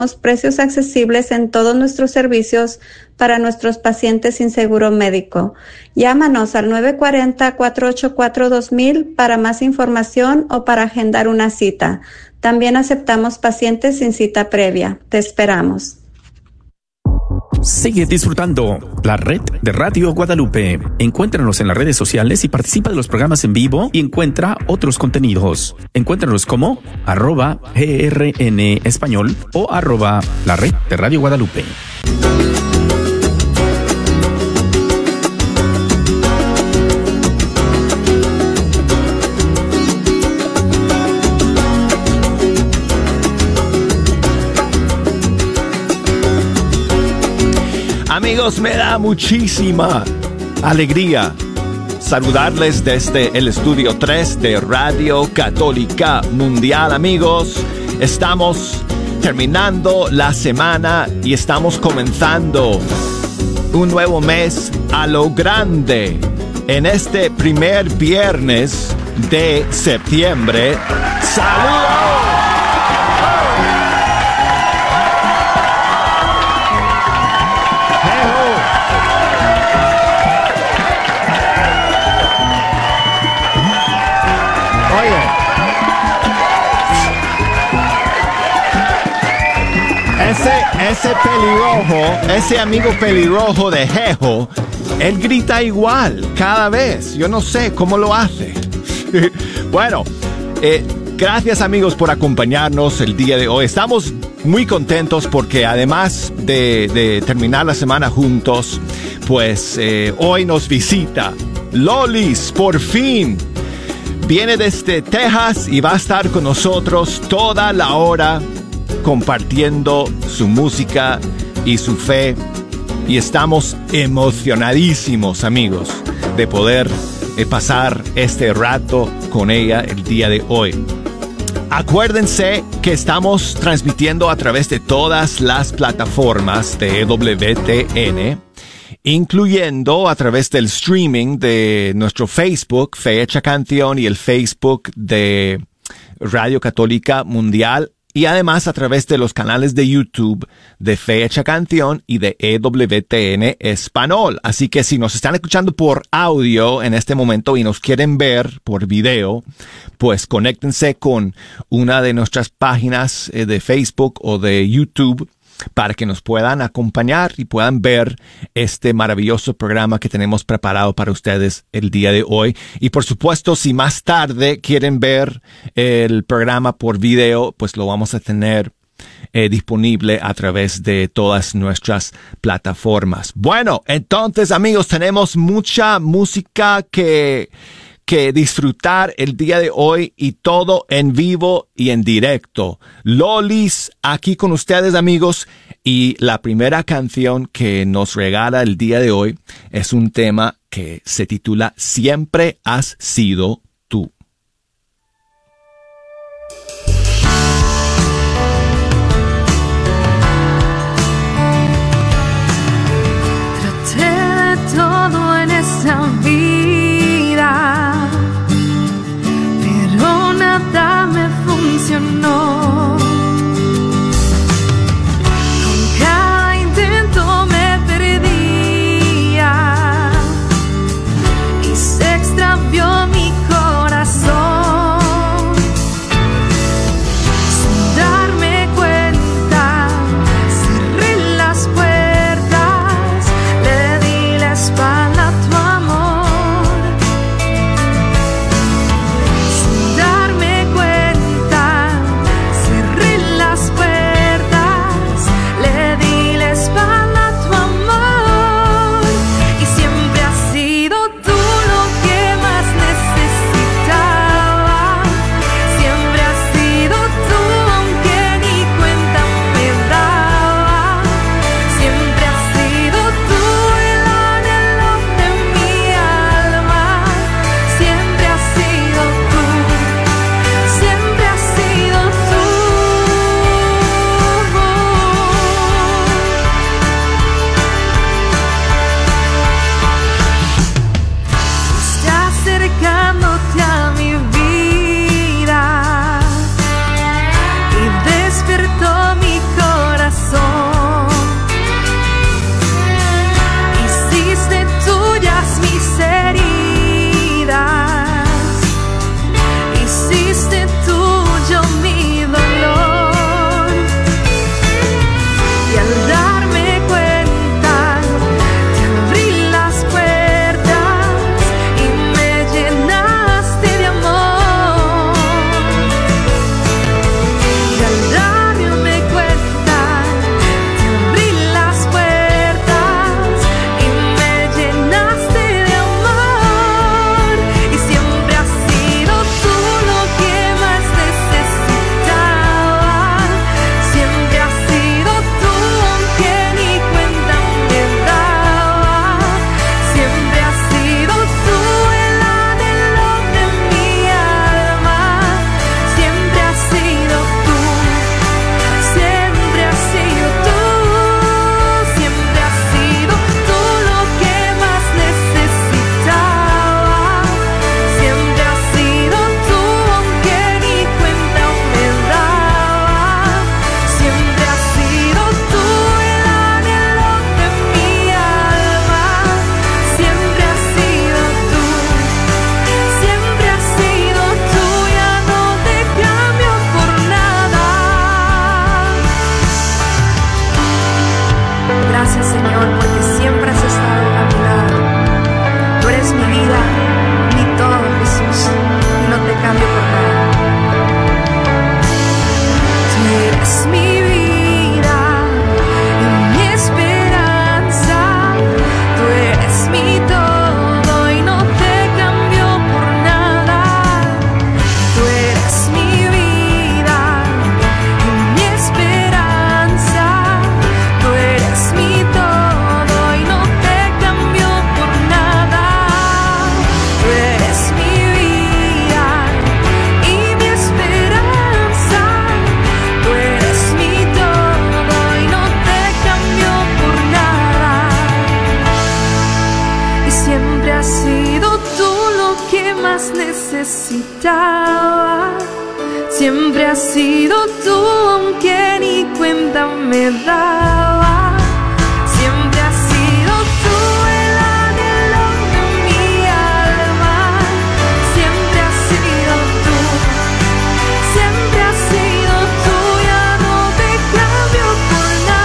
precios accesibles en todos nuestros servicios para nuestros pacientes sin seguro médico. Llámanos al 940-484-2000 para más información o para agendar una cita. También aceptamos pacientes sin cita previa. Te esperamos. Sigue disfrutando la red de Radio Guadalupe. Encuéntranos en las redes sociales y participa de los programas en vivo y encuentra otros contenidos. Encuéntranos como @GRN Español o @la red de Radio Guadalupe. Amigos, me da muchísima alegría saludarles desde el estudio 3 de Radio Católica Mundial. Amigos, estamos terminando la semana y estamos comenzando un nuevo mes a lo grande. En este primer viernes de septiembre, ¡saludos! Ese pelirrojo, ese amigo pelirrojo de Jejo, él grita igual cada vez. Yo no sé cómo lo hace. Bueno, gracias amigos por acompañarnos el día de hoy. Estamos muy contentos porque además de terminar la semana juntos, pues hoy nos visita Lolis, por fin. Viene desde Texas y va a estar con nosotros toda la hora compartiendo su música y su fe, y estamos emocionadísimos amigos de poder pasar este rato con ella el día de hoy. Acuérdense que estamos transmitiendo a través de todas las plataformas de EWTN, incluyendo a través del streaming de nuestro Facebook, Fe Hecha Canción, y el Facebook de Radio Católica Mundial, y además a través de los canales de YouTube de Fe Hecha Canción y de EWTN Español. Así que si nos están escuchando por audio en este momento y nos quieren ver por video, pues conéctense con una de nuestras páginas de Facebook o de YouTube para que nos puedan acompañar y puedan ver este maravilloso programa que tenemos preparado para ustedes el día de hoy. Y por supuesto, si más tarde quieren ver el programa por video, pues lo vamos a tener disponible a través de todas nuestras plataformas. Bueno, entonces amigos, tenemos mucha música que disfrutar el día de hoy, y todo en vivo y en directo. Lolis aquí con ustedes amigos, y la primera canción que nos regala el día de hoy es un tema que se titula Siempre has sido tú. Traté de todo en esta vida, pero nada me funcionó. Con cada intento me perdía y se extravió mi corazón. necesitaba. Siempre has sido tú, aunque ni cuenta me daba. Siempre has sido tú el anhelo de mi alma. Siempre has sido tú, siempre has sido tú. Ya no te cambio por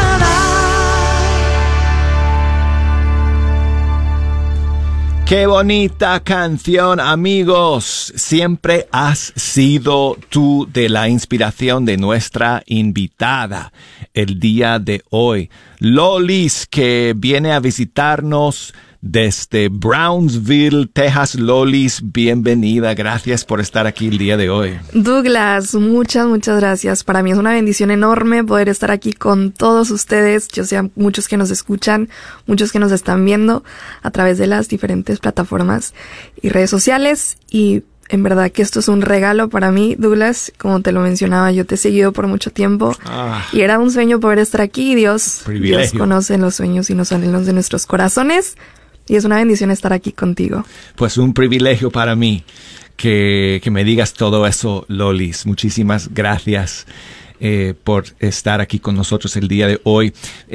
nada. ¡Qué bonita canción, amigos! Siempre has sido tú de la inspiración de nuestra invitada el día de hoy. Lolis, que viene a visitarnos desde Brownsville, Texas. Lolis, bienvenida. Gracias por estar aquí el día de hoy. Douglas, muchas gracias. Para mí es una bendición enorme poder estar aquí con todos ustedes. Yo sé, muchos que nos escuchan, muchos que nos están viendo a través de las diferentes plataformas y redes sociales. Y en verdad que esto es un regalo para mí, Douglas. Como te lo mencionaba, yo te he seguido por mucho tiempo y era un sueño poder estar aquí. Dios conoce los sueños y los anhelos de nuestros corazones. Y es una bendición estar aquí contigo. Pues un privilegio para mí que me digas todo eso, Lolis. Muchísimas gracias por estar aquí con nosotros el día de hoy.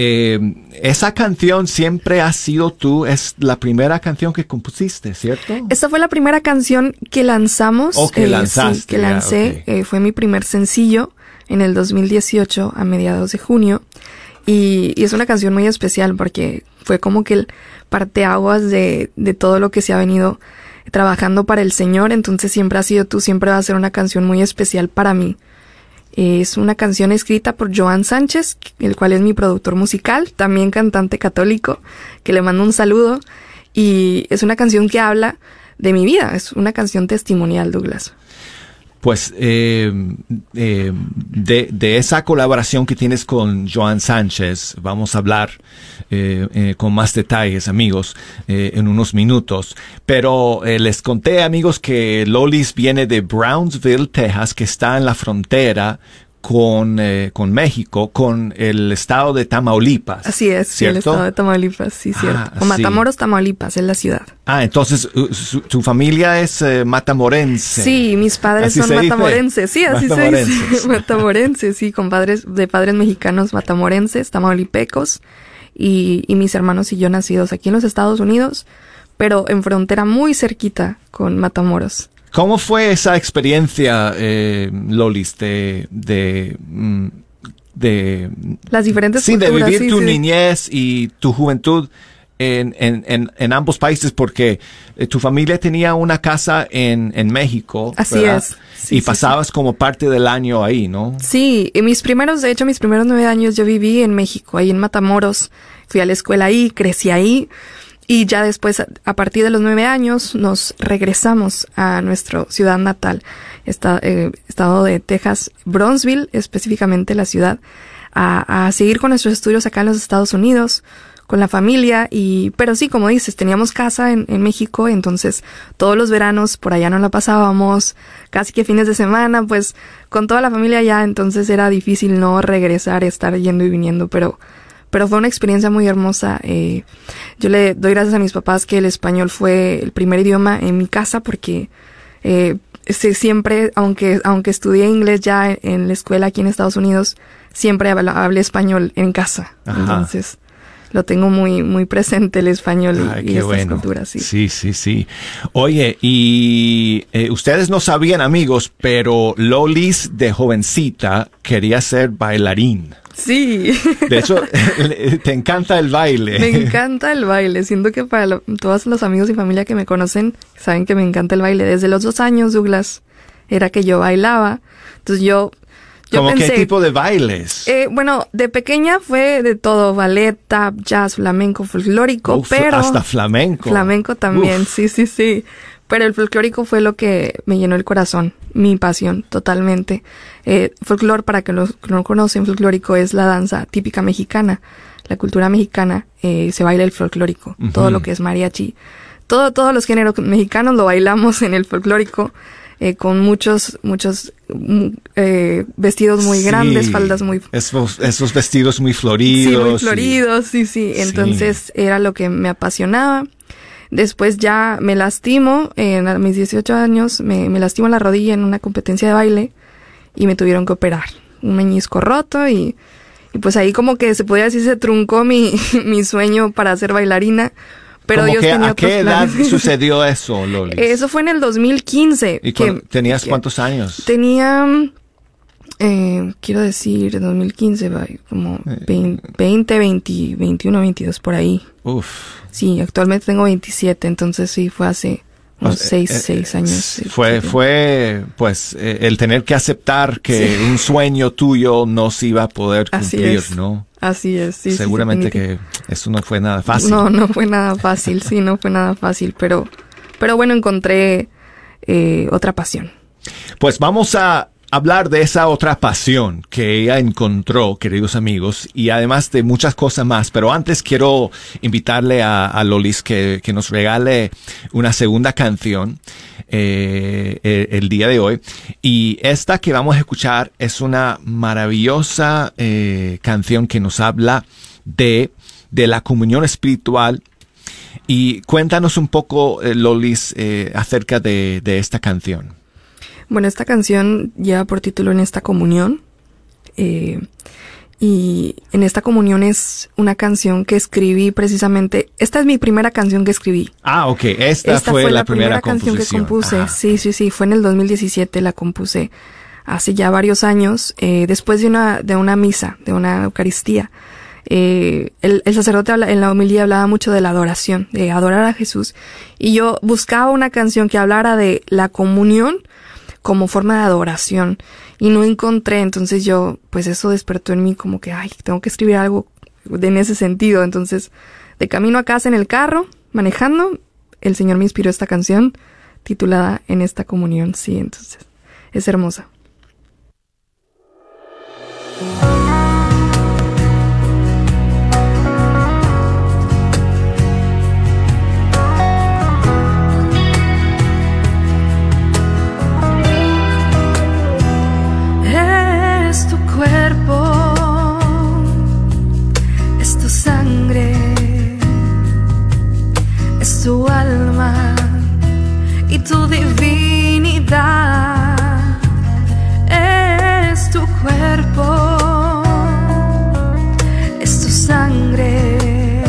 Esa canción, Siempre has sido tú, es la primera canción que compusiste, ¿cierto? Esta fue la primera canción que lanzamos. ¿O que lanzaste? Sí, que lancé. Okay. Fue mi primer sencillo en el 2018, a mediados de junio. Y es una canción muy especial porque fue como que el parteaguas de todo lo que se ha venido trabajando para el Señor. Entonces Siempre has sido tú, siempre va a ser una canción muy especial para mí. Es una canción escrita por Joan Sánchez, el cual es mi productor musical, también cantante católico, que le mando un saludo. Y es una canción que habla de mi vida, es una canción testimonial, Douglas. Pues de esa colaboración que tienes con Joan Sánchez vamos a hablar con más detalles, amigos, en unos minutos. Pero les conté, amigos, que Lolis viene de Brownsville, Texas, que está en la frontera con México, con el estado de Tamaulipas. Así es, sí, el estado de Tamaulipas, sí, cierto. O Matamoros, sí. Tamaulipas, es la ciudad. Entonces, tu familia es matamorense. Sí, mis padres son matamorenses, sí, así se dice. Matamorenses, sí, de padres mexicanos matamorenses, tamaulipecos, y mis hermanos y yo nacidos aquí en los Estados Unidos, pero en frontera muy cerquita con Matamoros. ¿Cómo fue esa experiencia, Lolis, de las diferentes culturas? Sí, de vivir tu sí. niñez y tu juventud en ambos países, porque tu familia tenía una casa en México. Así ¿verdad? Es. Sí, y pasabas como parte del año ahí, ¿no? Sí, y mis primeros 9 años yo viví en México, ahí en Matamoros. Fui a la escuela ahí, crecí ahí. Y ya después, a partir de los 9 años, nos regresamos a nuestra ciudad natal, estado de Texas, Brownsville, específicamente la ciudad, a seguir con nuestros estudios acá en los Estados Unidos, con la familia. Pero sí, como dices, teníamos casa en México, entonces todos los veranos por allá nos la pasábamos, casi que fines de semana, pues con toda la familia allá, entonces era difícil no regresar, estar yendo y viniendo, pero fue una experiencia muy hermosa. Yo le doy gracias a mis papás que el español fue el primer idioma en mi casa, porque siempre, aunque estudié inglés ya en la escuela aquí en Estados Unidos, siempre hablé español en casa. Ajá. Entonces lo tengo muy, muy presente, el español y estas culturas. Sí. Sí. Oye, y ustedes no sabían, amigos, pero Lolis de jovencita quería ser bailarín. Sí. De hecho, te encanta el baile. Me encanta el baile. Siento que para todos los amigos y familia que me conocen saben que me encanta el baile. Desde los 2 años, Douglas, era que yo bailaba. Entonces yo ¿Cómo pensé, qué tipo de bailes? Bueno, de pequeña fue de todo. Ballet, tap, jazz, flamenco, folclórico, pero... Hasta flamenco. Flamenco también, sí. Pero el folclórico fue lo que me llenó el corazón, mi pasión, totalmente. Folclor, para que los que no conocen, folclórico es la danza típica mexicana. La cultura mexicana se baila el folclórico. Uh-huh. Todo lo que es mariachi. Todos los géneros mexicanos lo bailamos en el folclórico. Con muchos vestidos muy grandes, faldas muy... Esos vestidos muy floridos. Sí, muy floridos, sí. Entonces era lo que me apasionaba. Después ya me lastimo, a mis 18 años me lastimo la rodilla en una competencia de baile y me tuvieron que operar. Un meñisco roto y pues ahí como que se podría decir se truncó mi sueño para ser bailarina. Pero Dios tenía ¿A qué edad sucedió eso, Lolis? Eso fue en el 2015. ¿Y tenías cuántos años? Tenía, quiero decir, 2015, como 20, 21, 22, por ahí. Uf. Sí, actualmente tengo 27, entonces sí, fue hace unos 6 años. Fue pues, el tener que aceptar que un sueño tuyo no se iba a poder cumplir, ¿no? Así es, sí. Seguramente que eso no fue nada fácil. No fue nada fácil, sí, no fue nada fácil, pero bueno, encontré otra pasión. Pues vamos a hablar de esa otra pasión que ella encontró, queridos amigos, y además de muchas cosas más. Pero antes quiero invitarle a Lolis que nos regale una segunda canción el día de hoy. Y esta que vamos a escuchar es una maravillosa canción que nos habla de la comunión espiritual. Y cuéntanos un poco, Lolis, acerca de esta canción. Bueno, esta canción lleva por título En esta comunión. Y En esta comunión es una canción que escribí precisamente. Esta es mi primera canción que escribí. Ah, ok. Esta fue la primera canción que compuse. Ajá. Sí. Fue en el 2017, la compuse hace ya varios años, después de una misa, de una Eucaristía. El sacerdote en la homilía hablaba mucho de la adoración, de adorar a Jesús. Y yo buscaba una canción que hablara de la comunión como forma de adoración y no encontré, entonces pues eso despertó en mí como que, tengo que escribir algo en ese sentido. Entonces, de camino a casa en el carro, manejando, el Señor me inspiró esta canción titulada En esta comunión, sí, entonces, es hermosa. Es tu cuerpo, es tu sangre, es tu alma y tu divinidad. Es tu cuerpo, es tu sangre,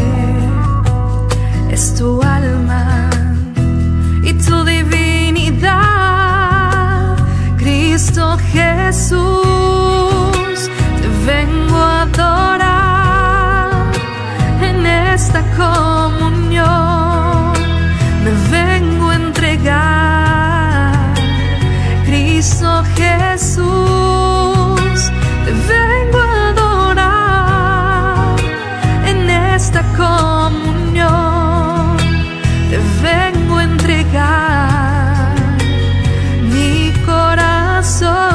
es tu alma y tu divinidad. Cristo Jesús, te vengo a adorar en esta comunión, me vengo a entregar. Cristo Jesús, te vengo a adorar en esta comunión, te vengo a entregar mi corazón.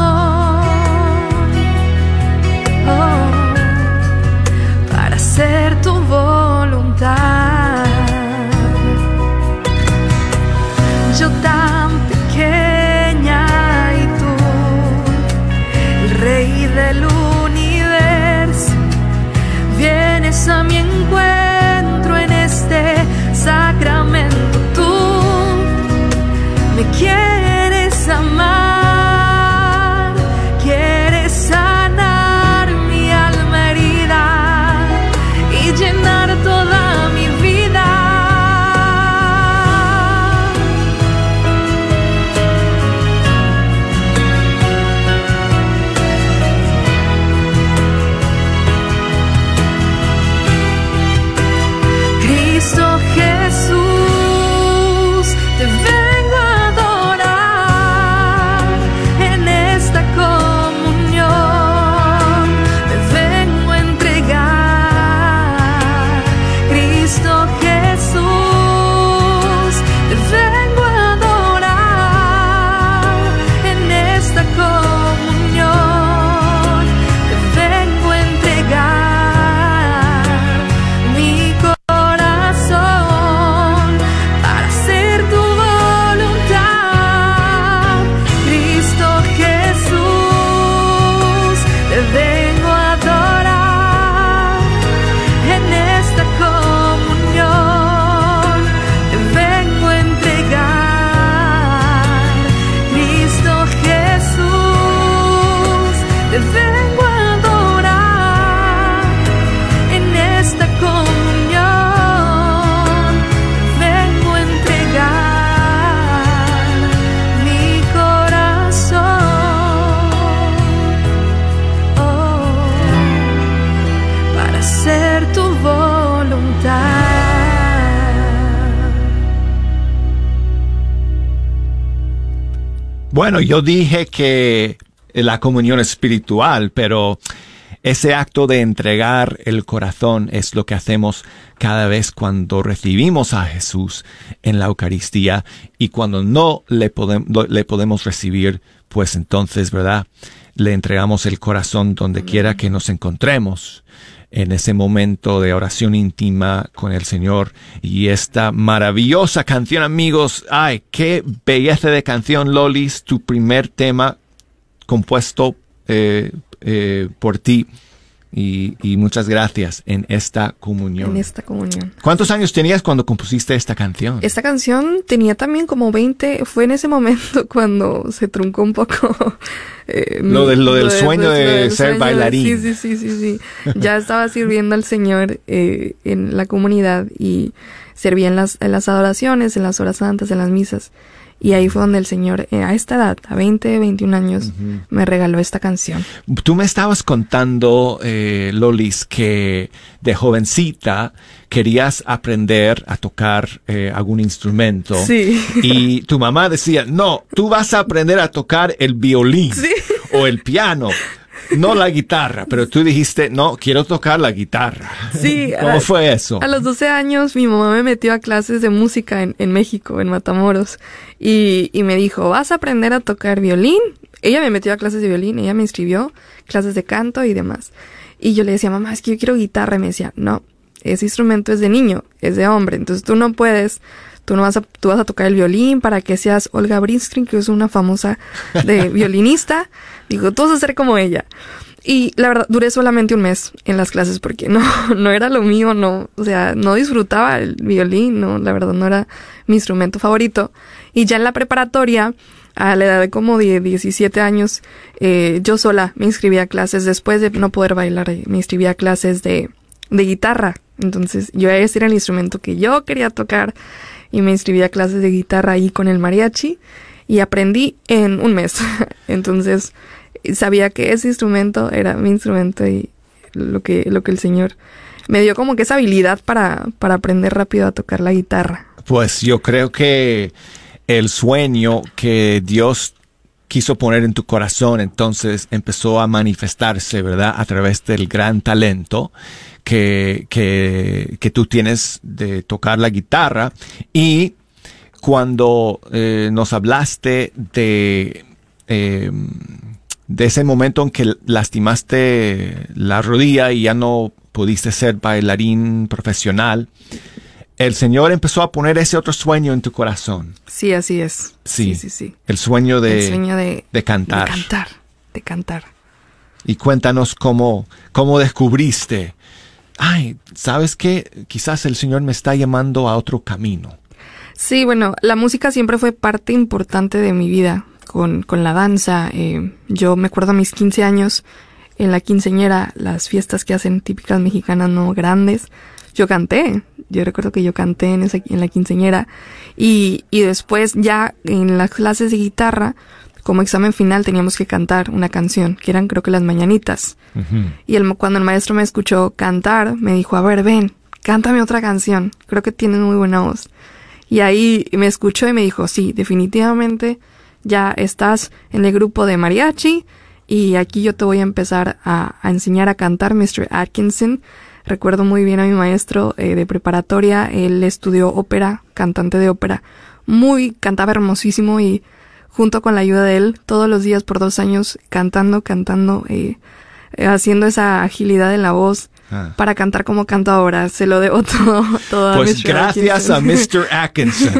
Para hacer tu voluntad. Yo tan pequeña y tú, el Rey del universo, vienes a mi encuentro en este sacramento. Tú me quieres amar, quieres sanar mi alma herida y llenar toda mi vida. hacer tu voluntad. Bueno, yo dije que la comunión espiritual, pero ese acto de entregar el corazón es lo que hacemos cada vez cuando recibimos a Jesús en la Eucaristía, y cuando no le podemos recibir, pues entonces, ¿verdad?, le entregamos el corazón donde quiera que nos encontremos, en ese momento de oración íntima con el Señor. Y esta maravillosa canción, amigos, ¡ay, qué belleza de canción, Lolis! Tu primer tema compuesto por ti. Y muchas gracias en esta comunión. En esta comunión. ¿Cuántos años tenías cuando compusiste esta canción? Esta canción tenía también como 20. Fue en ese momento cuando se truncó un poco lo del sueño de ser bailarín. Sí. Ya estaba sirviendo al Señor en la comunidad y servía en las adoraciones, en las horas santas, en las misas. Y ahí fue donde el Señor, a esta edad, a 20, 21 años, me regaló esta canción. Tú me estabas contando, Lolis, que de jovencita querías aprender a tocar algún instrumento. Sí. Y tu mamá decía, no, tú vas a aprender a tocar el violín o el piano. No la guitarra, pero tú dijiste, no, quiero tocar la guitarra. Sí. ¿Cómo fue eso? A los 12 años mi mamá me metió a clases de música en México, en Matamoros, y me dijo, ¿vas a aprender a tocar violín? Ella me metió a clases de violín, ella me inscribió, clases de canto y demás. Y yo le decía, mamá, es que yo quiero guitarra, y me decía, no, ese instrumento es de niño, es de hombre, entonces tú no puedes... Tú vas a tocar el violín para que seas Olga Brinsky, que es una famosa de violinista. Digo, tú vas a ser como ella. Y la verdad, duré solamente un mes en las clases porque no era lo mío, o sea, no disfrutaba el violín, la verdad no era mi instrumento favorito. Y ya en la preparatoria, a la edad de como de 17 años, yo sola me inscribí a clases, después de no poder bailar, me inscribí a clases de guitarra. Entonces, ese era el instrumento que yo quería tocar. Y me inscribí a clases de guitarra ahí con el mariachi y aprendí en un mes. Entonces sabía que ese instrumento era mi instrumento y lo que el Señor me dio como que esa habilidad para aprender rápido a tocar la guitarra. Pues yo creo que el sueño que Dios quiso poner en tu corazón entonces empezó a manifestarse, ¿verdad?, a través del gran talento que tú tienes de tocar la guitarra. Y cuando nos hablaste de ese momento en que lastimaste la rodilla y ya no pudiste ser bailarín profesional, el Señor empezó a poner ese otro sueño en tu corazón. Sí, así es. Sí. El sueño de cantar. De cantar. Y cuéntanos cómo descubriste. Ay, ¿sabes qué? Quizás el Señor me está llamando a otro camino. Sí, bueno, la música siempre fue parte importante de mi vida, con la danza. Yo me acuerdo a mis 15 años, en la quinceañera, las fiestas que hacen típicas mexicanas, no grandes, yo canté. Yo recuerdo que yo canté en la quinceañera. Y después ya en las clases de guitarra, como examen final, teníamos que cantar una canción, que eran creo que las mañanitas. Uh-huh. Y cuando el maestro me escuchó cantar, me dijo, a ver, ven, cántame otra canción. Creo que tienes muy buena voz. Y ahí me escuchó y me dijo, sí, definitivamente ya estás en el grupo de mariachi y aquí yo te voy a empezar a enseñar a cantar, Mr. Atkinson. Recuerdo muy bien a mi maestro de preparatoria, él estudió ópera, cantante de ópera. Cantaba hermosísimo y junto con la ayuda de él, todos los días por 2 años, cantando, haciendo esa agilidad en la voz para cantar como canto ahora. Se lo debo todo a Pues Mr. gracias Atkinson. a Mr. Atkinson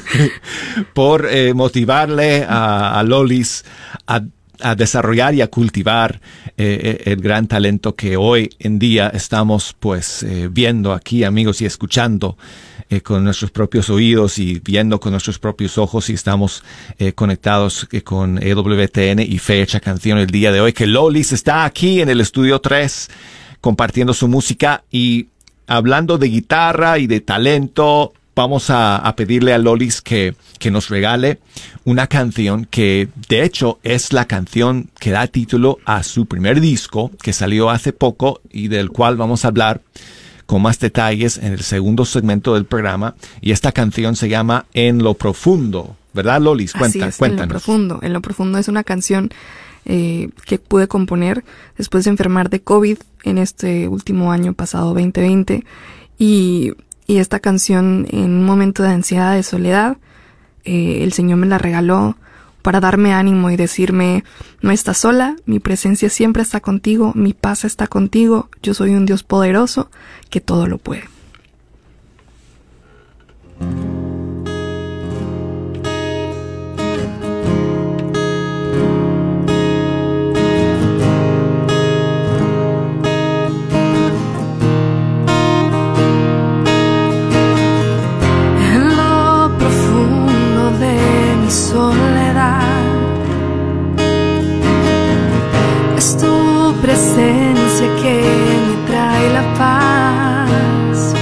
por motivarle a Lolis a desarrollar y a cultivar el gran talento que hoy en día estamos pues viendo aquí, amigos, y escuchando con nuestros propios oídos y viendo con nuestros propios ojos, y estamos conectados con EWTN y Fecha Canción el día de hoy, que Lolis está aquí en el estudio 3 compartiendo su música y hablando de guitarra y de talento. Vamos a pedirle a Lolis que nos regale una canción que de hecho es la canción que da título a su primer disco, que salió hace poco y del cual vamos a hablar con más detalles en el segundo segmento del programa. Y esta canción se llama En lo Profundo, ¿verdad, Lolis? Cuéntanos. En lo Profundo es una canción que pude componer después de enfermar de COVID en este último año pasado, 2020. Y esta canción, en un momento de ansiedad, de soledad, el Señor me la regaló para darme ánimo y decirme: no estás sola, mi presencia siempre está contigo, mi paz está contigo, yo soy un Dios poderoso que todo lo puede. Soledad, es tu presencia que me trae la paz,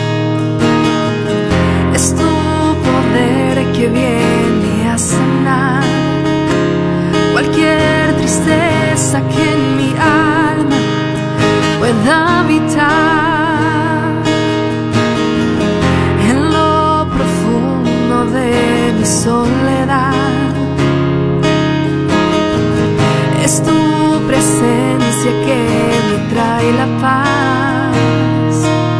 es tu poder que viene a sanar cualquier tristeza que en mi alma pueda habitar. En lo profundo de mi soledad, es tu presencia que me trae la paz,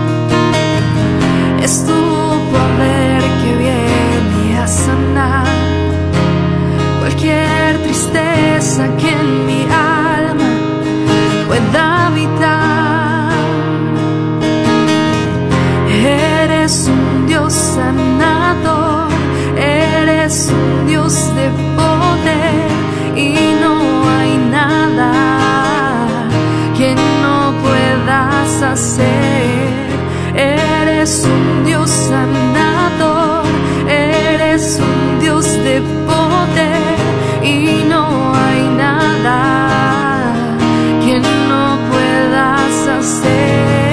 es tu poder que viene a sanar cualquier tristeza que en mi alma pueda habitar. Eres un Dios sanador, eres un Dios de poder, y no hay nada que no puedas hacer. Eres un Dios sanador, eres un Dios de poder, y no hay nada que no puedas hacer.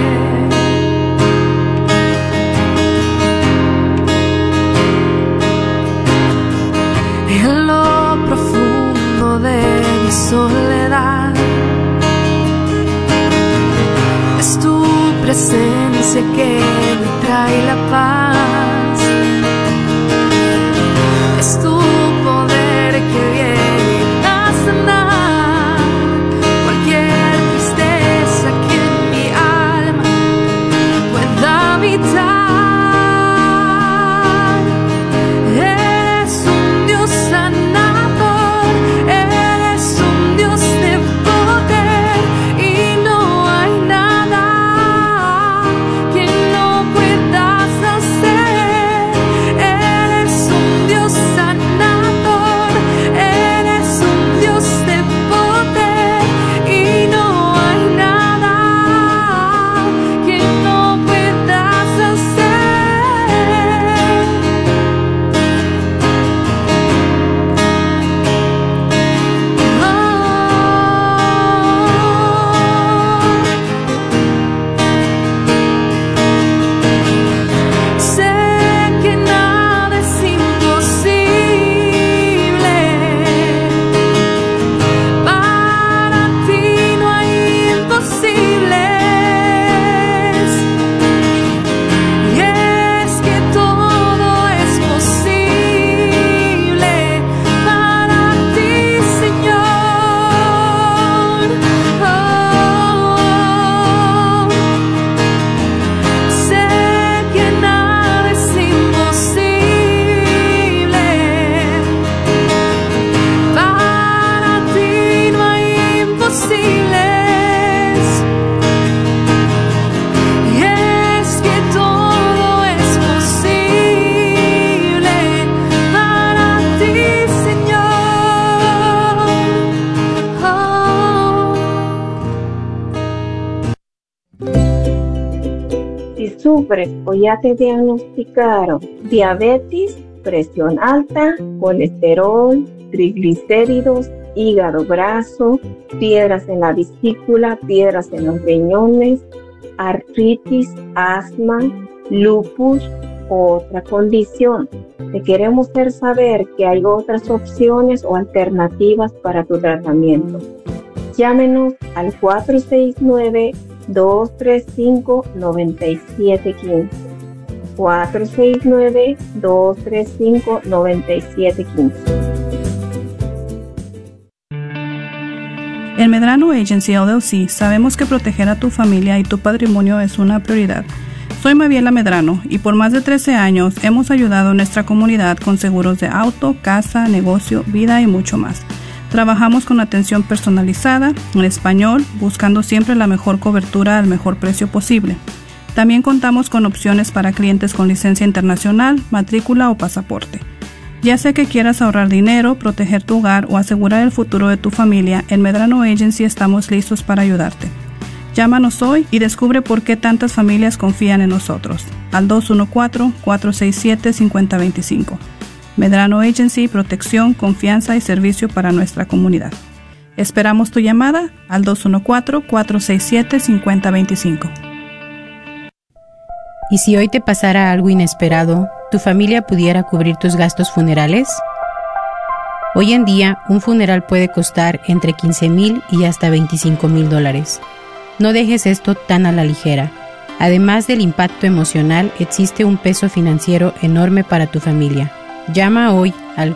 En lo profundo de mi soledad, es tu presencia que me trae la paz, es tu poder que viene a sanar cualquier tristeza que en mi alma pueda habitar. sufres o ya te diagnosticaron diabetes, presión alta, colesterol, triglicéridos, hígado graso, piedras en la vesícula, piedras en los riñones, artritis, asma, lupus o otra condición. Te queremos hacer saber que hay otras opciones o alternativas para tu tratamiento. Llámenos al 469 469-235-9715. 469-235-9715. En Medrano Agency LLC sabemos que proteger a tu familia y tu patrimonio es una prioridad. Soy Maviela Medrano y por más de 13 años hemos ayudado a nuestra comunidad con seguros de auto, casa, negocio, vida y mucho más. Trabajamos con atención personalizada, en español, buscando siempre la mejor cobertura al mejor precio posible. También contamos con opciones para clientes con licencia internacional, matrícula o pasaporte. Ya sea que quieras ahorrar dinero, proteger tu hogar o asegurar el futuro de tu familia, en Medrano Agency estamos listos para ayudarte. Llámanos hoy y descubre por qué tantas familias confían en nosotros. Al 214-467-5025. Medrano Agency, protección, confianza y servicio para nuestra comunidad. Esperamos tu llamada al 214-467-5025. ¿Y si hoy te pasara algo inesperado, tu familia pudiera cubrir tus gastos funerales? Hoy en día, un funeral puede costar entre $15,000 y hasta $25,000. No dejes esto tan a la ligera. Además del impacto emocional, existe un peso financiero enorme para tu familia. Llama hoy al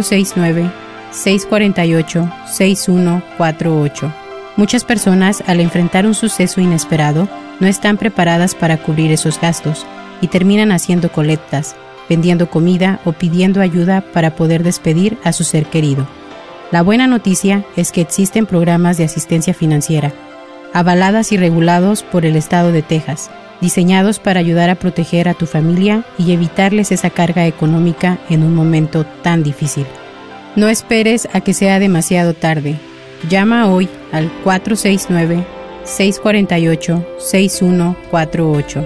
469-648-6148. Muchas personas, al enfrentar un suceso inesperado, no están preparadas para cubrir esos gastos y terminan haciendo colectas, vendiendo comida o pidiendo ayuda para poder despedir a su ser querido. La buena noticia es que existen programas de asistencia financiera, avaladas y regulados por el estado de Texas, diseñados para ayudar a proteger a tu familia y evitarles esa carga económica en un momento tan difícil. No esperes a que sea demasiado tarde. Llama hoy al 469-648-6148.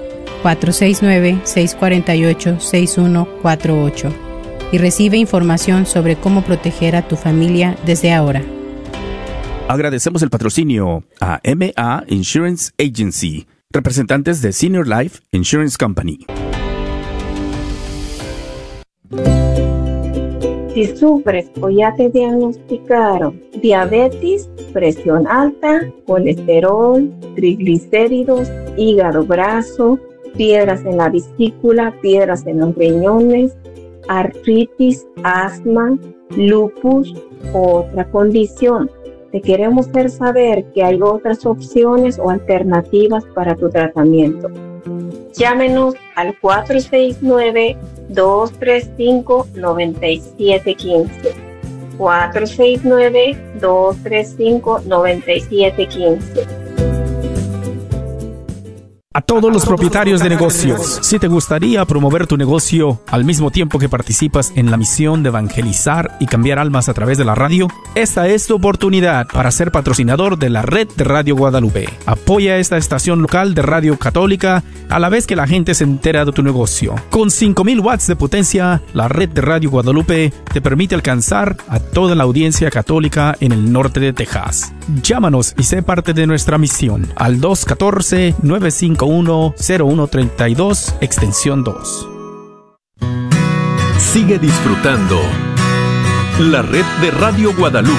469-648-6148 y recibe información sobre cómo proteger a tu familia desde ahora. Agradecemos el patrocinio a MA Insurance Agency, representantes de Senior Life Insurance Company. Si sufres o ya te diagnosticaron diabetes, presión alta, colesterol, triglicéridos, hígado graso, piedras en la vesícula, piedras en los riñones, artritis, asma, lupus o otra condición, te queremos hacer saber que hay otras opciones o alternativas para tu tratamiento. Llámenos al 469-235-9715. 469-235-9715. A todos los propietarios de negocios, si te gustaría promover tu negocio al mismo tiempo que participas en la misión de evangelizar y cambiar almas a través de la radio, esta es tu oportunidad para ser patrocinador de la red de Radio Guadalupe. Apoya esta estación local de radio católica a la vez que la gente se entera de tu negocio. Con 5,000 watts de potencia, la red de Radio Guadalupe te permite alcanzar a toda la audiencia católica en el norte de Texas. Llámanos y sé parte de nuestra misión al 214-951-0132, extensión 2. Sigue disfrutando la red de Radio Guadalupe.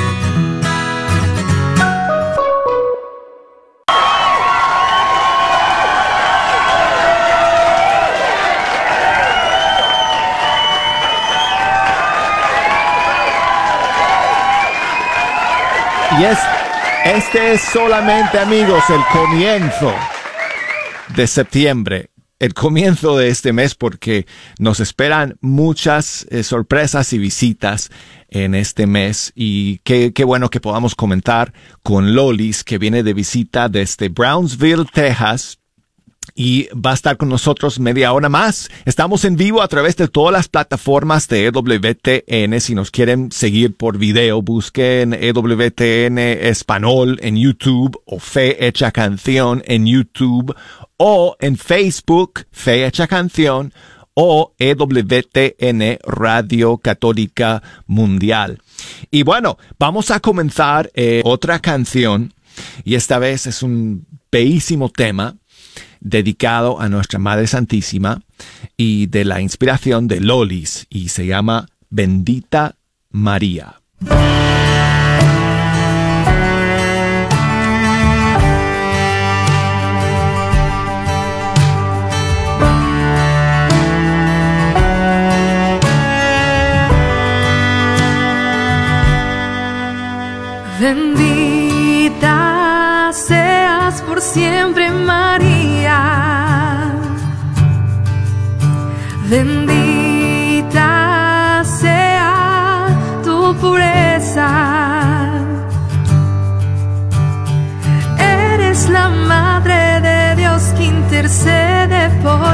Y este es solamente, amigos, el comienzo de septiembre, el comienzo de este mes, porque nos esperan muchas sorpresas y visitas en este mes. Y qué bueno que podamos comentar con Lolis, que viene de visita desde Brownsville, Texas. Y va a estar con nosotros media hora más. Estamos en vivo a través de todas las plataformas de EWTN. Si nos quieren seguir por video, busquen EWTN Español en YouTube o Fe Hecha Canción en YouTube o en Facebook, Fe Hecha Canción o EWTN Radio Católica Mundial. Y bueno, vamos a comenzar otra canción y esta vez es un bellísimo tema dedicado a nuestra Madre Santísima y de la inspiración de Lolis, y se llama Bendita María.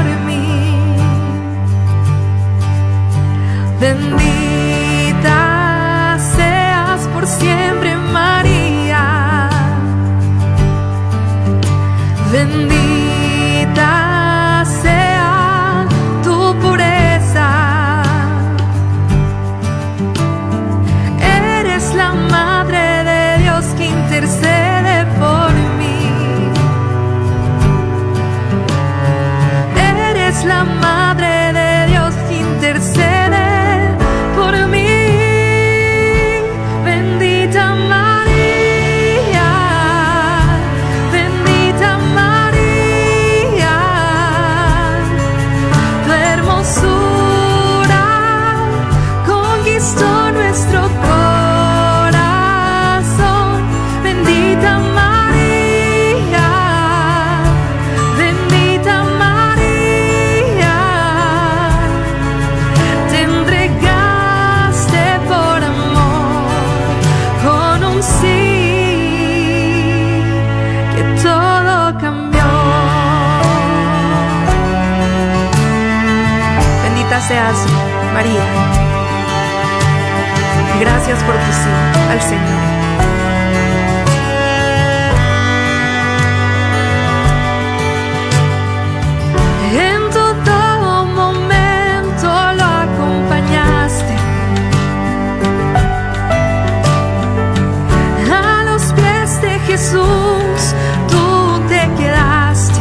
por mí. Bendita seas por siempre, María. Bendita sea tu pureza. Eres la Madre de Dios que intercede por mí. Eres la Madre de Dios que intercede por mí. Bendita María, bendita María, tu hermosura conquistó nuestro corazón. Bendita María, bendita María, te entregaste por amor con un sí que todo cambió. Bendita seas, María. Gracias por tu sí al Señor. En todo momento lo acompañaste. A los pies de Jesús tú te quedaste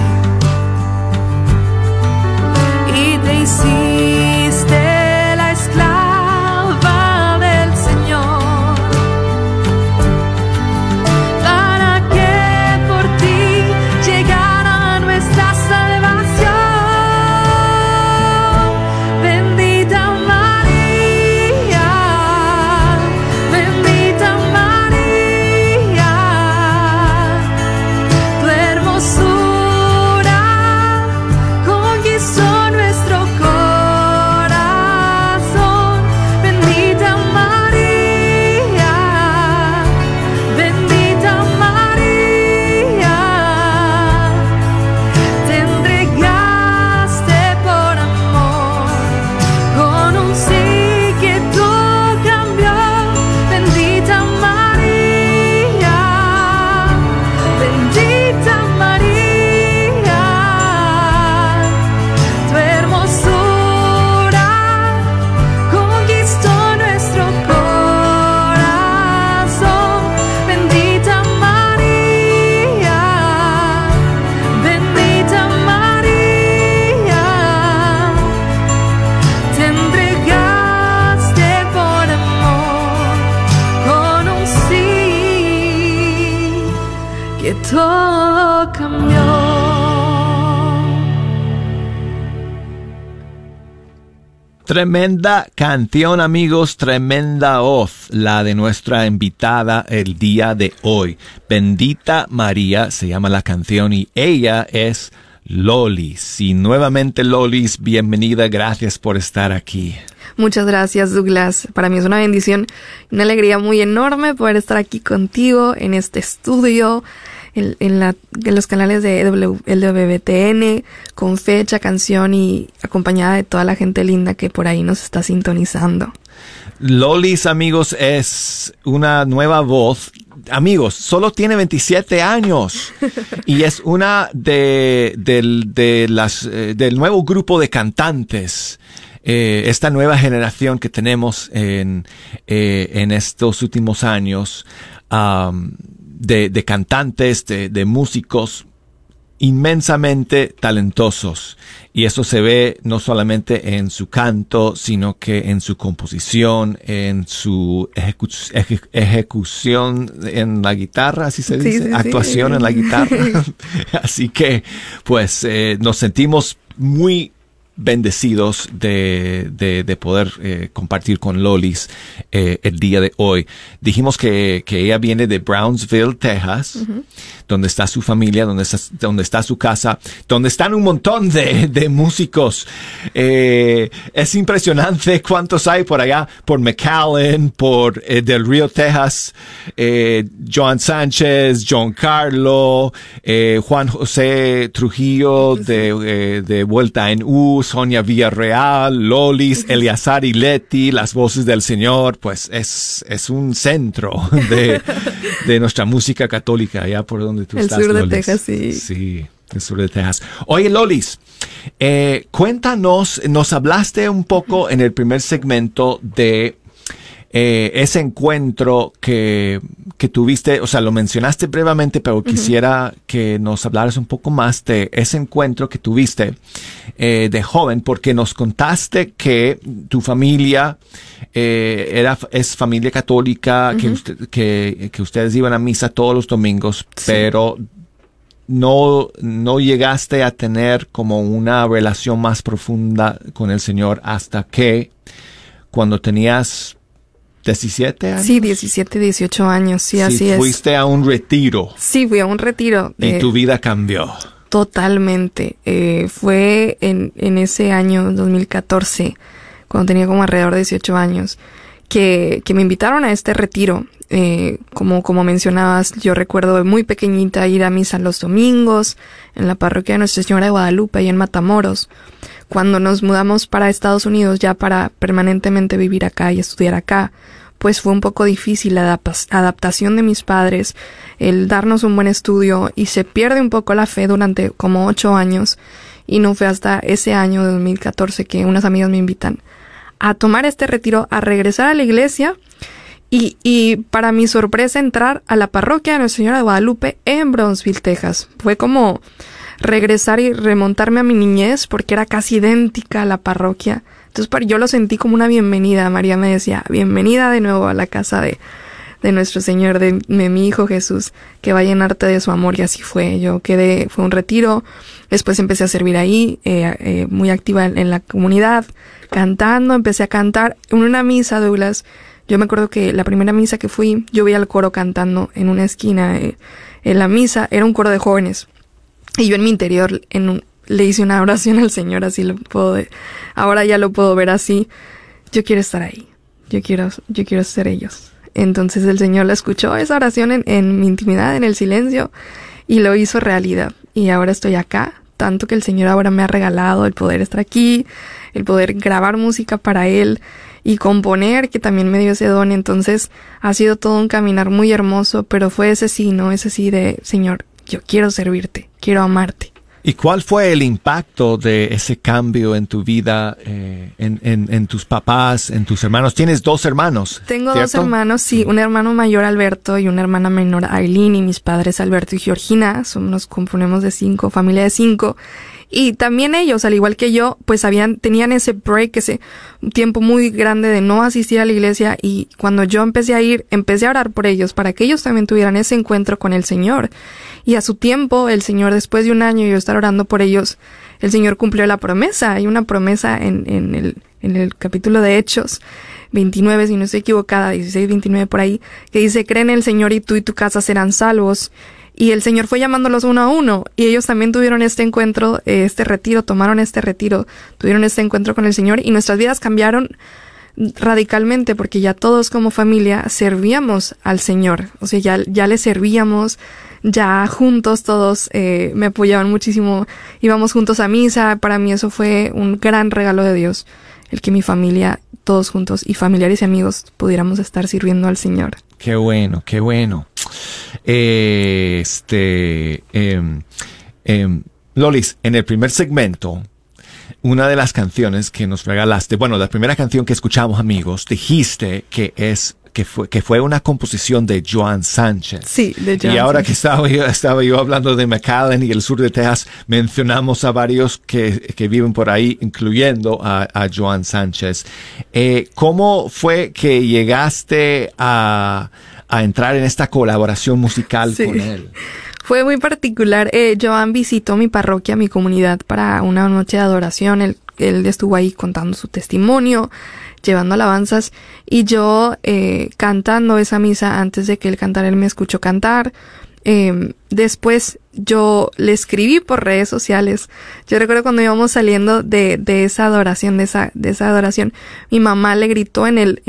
y te hiciste la esclava del Señor, para que por ti llegara nuestra salvación. Bendita María, bendita María, tu hermosura conquistó nuestro corazón. Bendita María, bendita María, te entregaste por amor con un sí que todo cambió. Bendita María, bendita María, tu hermosura conquistó nuestro corazón. Bendita María, bendita María, te entregaste por amor con un sí que todo cambió. Tremenda canción, amigos, tremenda voz, la de nuestra invitada el día de hoy. Bendita María se llama la canción y ella es Lolis. Y nuevamente, Lolis, bienvenida, gracias por estar aquí. Muchas gracias, Douglas. Para mí es una bendición, una alegría muy enorme poder estar aquí contigo en este estudio, en los canales de LWTN, con fecha, canción y acompañada de toda la gente linda que por ahí nos está sintonizando. Lolis, amigos, es una nueva voz. Amigos, solo tiene 27 años y es una del nuevo grupo de cantantes. Esta nueva generación que tenemos en estos últimos años, de cantantes, de músicos inmensamente talentosos. Y eso se ve no solamente en su canto, sino que en su composición, en su ejecución en la guitarra, así se dice, sí, actuación en la guitarra. Así que, pues, nos sentimos muy bendecidos de poder compartir con Lolis el día de hoy. Dijimos que ella viene de Brownsville, Texas, donde está su familia, donde está su casa, donde están un montón de músicos. Es impresionante cuántos hay por allá, por McAllen, por Del Río, Texas, Joan Sánchez, John Carlo, Juan José Trujillo de Vuelta en U, Sonia Villarreal, Lolis, Eleazar y Leti, las voces del Señor. Pues es un centro de nuestra música católica, allá por donde tú estás, sur de Lolis. Texas, sí. Sí, el sur de Texas. Oye, Lolis, cuéntanos, nos hablaste un poco en el primer segmento de ese encuentro que tuviste, o sea, lo mencionaste brevemente, pero quisiera que nos hablaras un poco más de ese encuentro que tuviste de joven, porque nos contaste que tu familia es familia católica, que ustedes iban a misa todos los domingos, sí. Pero no llegaste a tener como una relación más profunda con el Señor hasta que cuando tenías 17 años. Sí, 17, 18 años, sí, así es. Fuiste a un retiro. Sí, fui a un retiro. Y tu vida cambió. Totalmente. Fue en ese año 2014, cuando tenía como alrededor de 18 años, que me invitaron a este retiro. Como mencionabas, yo recuerdo muy pequeñita ir a misa los domingos en la parroquia de Nuestra Señora de Guadalupe, ahí en Matamoros. Cuando nos mudamos para Estados Unidos, ya para permanentemente vivir acá y estudiar acá, pues fue un poco difícil la adaptación de mis padres, el darnos un buen estudio, y se pierde un poco la fe durante como 8 años, y no fue hasta ese año de 2014 que unas amigas me invitan a tomar este retiro, a regresar a la iglesia, y para mi sorpresa entrar a la parroquia de Nuestra Señora de Guadalupe en Brownsville, Texas. Fue como regresar y remontarme a mi niñez, porque era casi idéntica a la parroquia. Entonces yo lo sentí como una bienvenida. María me decía, bienvenida de nuevo a la casa de nuestro Señor, de mi Hijo Jesús, que va a llenarte de su amor. Y así fue. Fue un retiro. Después empecé a servir ahí, muy activa en la comunidad, cantando. Empecé a cantar en una misa, Douglas. Yo me acuerdo que la primera misa que fui, yo vi al coro cantando en una esquina. En la misa era un coro de jóvenes. Y yo en mi interior le hice una oración al Señor, así ahora ya lo puedo ver así. Yo quiero estar ahí. Yo quiero ser ellos. Entonces el Señor la escuchó, esa oración en mi intimidad, en el silencio, y lo hizo realidad. Y ahora estoy acá, tanto que el Señor ahora me ha regalado el poder estar aquí, el poder grabar música para Él y componer, que también me dio ese don. Entonces ha sido todo un caminar muy hermoso, pero fue ese sí de Señor, yo quiero servirte, quiero amarte. ¿Y cuál fue el impacto de ese cambio en tu vida, en tus papás, en tus hermanos? Tienes 2 hermanos, Tengo ¿cierto? 2 hermanos, sí, un hermano mayor, Alberto, y una hermana menor, Aileen, y mis padres, Alberto y Georgina. Nos componemos de 5, familia de 5. Y también ellos, al igual que yo, pues tenían ese break, ese tiempo muy grande de no asistir a la iglesia, y cuando yo empecé a orar por ellos, para que ellos también tuvieran ese encuentro con el Señor. Y a su tiempo, el Señor, después de un año yo estar orando por ellos, el Señor cumplió la promesa. Hay una promesa en el capítulo de Hechos 29, si no estoy equivocada, 16, 29 por ahí, que dice, cree en el Señor y tú y tu casa serán salvos. Y el Señor fue llamándolos uno a uno, y ellos también tuvieron este encuentro, este retiro, tuvieron este encuentro con el Señor, y nuestras vidas cambiaron radicalmente, porque ya todos como familia servíamos al Señor. O sea, ya le servíamos, ya juntos todos me apoyaban muchísimo, íbamos juntos a misa. Para mí eso fue un gran regalo de Dios, el que mi familia, todos juntos, y familiares y amigos, pudiéramos estar sirviendo al Señor. Qué bueno, qué bueno. Lolis, en el primer segmento, una de las canciones que nos regalaste, bueno, la primera canción que escuchamos, amigos, dijiste que fue una composición de Joan Sánchez. Sí, de Joan. Y ahora Sánchez. que estaba yo hablando de McAllen y el sur de Texas, mencionamos a varios que viven por ahí, incluyendo a Joan Sánchez. ¿Cómo fue que llegaste a entrar en esta colaboración musical con él? Fue muy particular. Joan visitó mi parroquia, mi comunidad, para una noche de adoración. Él él estuvo ahí contando su testimonio, llevando alabanzas, y yo cantando esa misa. Antes de que él cantara, él me escuchó cantar. Después yo le escribí por redes sociales. Yo recuerdo cuando íbamos saliendo de esa adoración, de esa adoración, mi mamá le gritó en el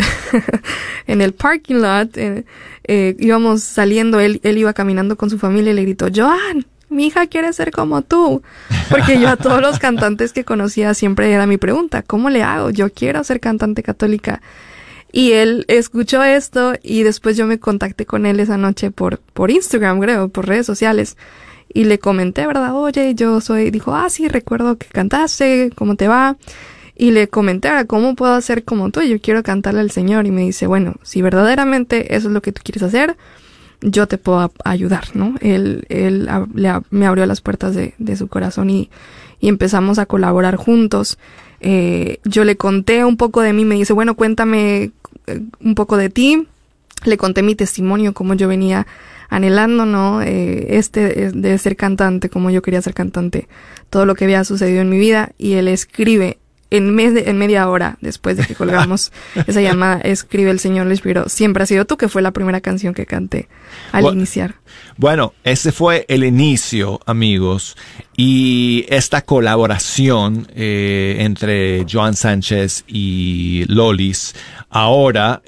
en el parking lot, íbamos saliendo, él iba caminando con su familia y le gritó: Joan, mi hija quiere ser como tú. Porque yo a todos los cantantes que conocía siempre era mi pregunta: ¿cómo le hago? Yo quiero ser cantante católica. Y él escuchó esto, y después yo me contacté con él esa noche por Instagram, creo, por redes sociales. Y le comenté, ¿verdad? Oye, dijo, sí, recuerdo que cantaste, ¿cómo te va? Y le comenté, ahora, ¿cómo puedo hacer como tú? Yo quiero cantarle al Señor. Y me dice, bueno, si verdaderamente eso es lo que tú quieres hacer, yo te puedo ayudar, ¿no? Él me abrió las puertas de su corazón y empezamos a colaborar juntos. Yo le conté un poco de mí, me dice, bueno, cuéntame un poco de ti. Le conté mi testimonio, cómo yo venía anhelando, ¿no? De ser cantante, como yo quería ser cantante, todo lo que había sucedido en mi vida. Y él escribe en media hora después de que colgamos esa llamada, escribe: el Señor le inspiró, siempre has sido tú, que fue la primera canción que canté al iniciar. Bueno, ese fue el inicio, amigos, y esta colaboración entre Joan Sánchez y Lolis ahora